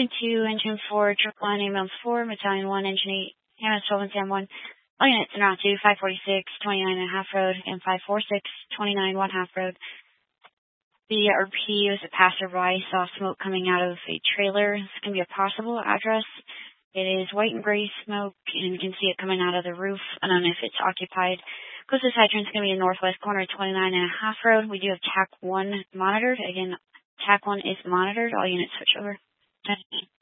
Engine 2, Engine 4, Truck 1, AML 4, Battalion 1, Engine 8, MS 12 and Sam 1. All units en route to 546, 29.5 road, and 546, 29, 1/2 road. The RP was a passerby, saw smoke coming out of a trailer. This can be a possible address. It is white and gray smoke, and you can see it coming out of the roof. I don't know if it's occupied. Closest hydrant is going to be in northwest corner, 29.5 road. We do have TAC 1 monitored. Again, TAC 1 is monitored. All units switch over.